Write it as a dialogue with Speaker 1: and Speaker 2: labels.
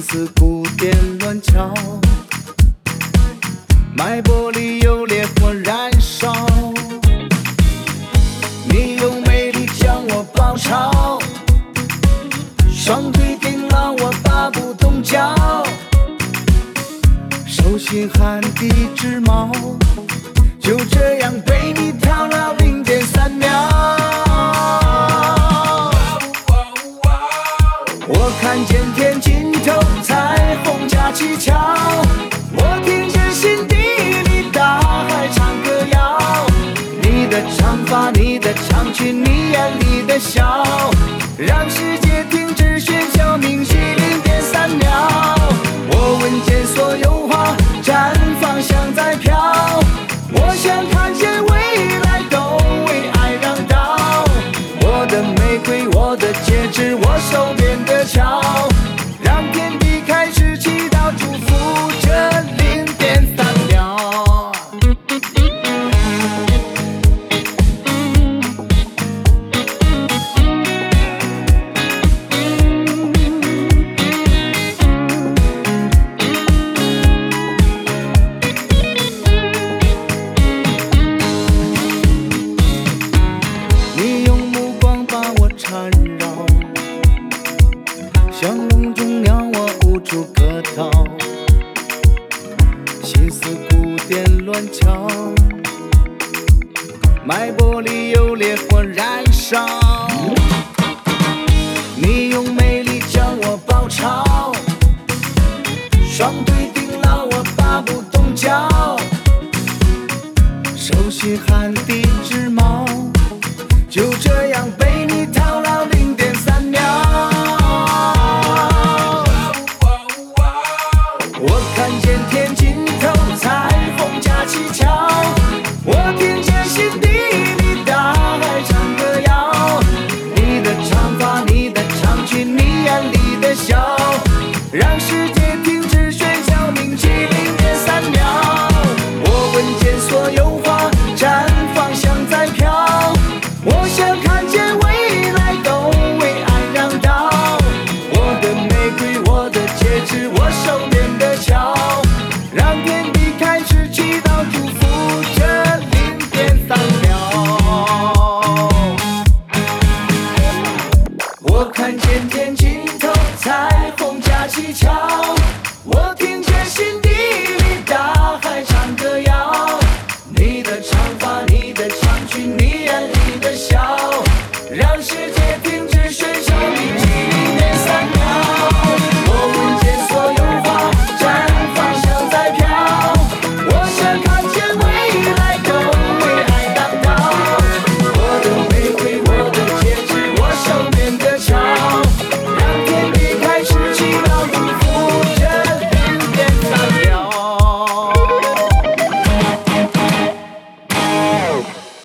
Speaker 1: 思鼓点乱敲，脉搏里有烈火燃烧。你用美丽将我包抄，双腿顶牢我拔不动脚，手心汗滴直冒，就这样被你挑了0.3秒。我看见天尽头彩虹架起桥，我听见心底里大海唱歌谣。你的长发，你的长裙，你眼里的笑，让世界停止喧嚣，明晰0.3秒。我闻见所有花绽放，像在飘，我想看见未来都为爱让道。我的玫瑰，我的戒指，我手边的桥，让天地开始祈祷，祝福这0.3秒。你用目光把我缠绕，像笼中鸟，我无处可逃，心思鼓点乱敲，脉搏里有烈火燃烧。你用美丽将我包抄，双腿顶牢我拔不动脚，手心汗滴直冒，就这样被你套牢0.3秒。我看见天尽头彩虹架起桥，我听见心底里大海唱歌谣。你的长发，你的长裙，你眼里的笑，让世界停止喧嚣，铭记0.3秒。我闻见所有花绽放，像在飘，我想看见未来都为爱让道。我的玫瑰，我的戒指，我手边的桥，让天地开始祈祷，祝福这0.3秒。我看见天尽头彩虹架起桥，我听见心底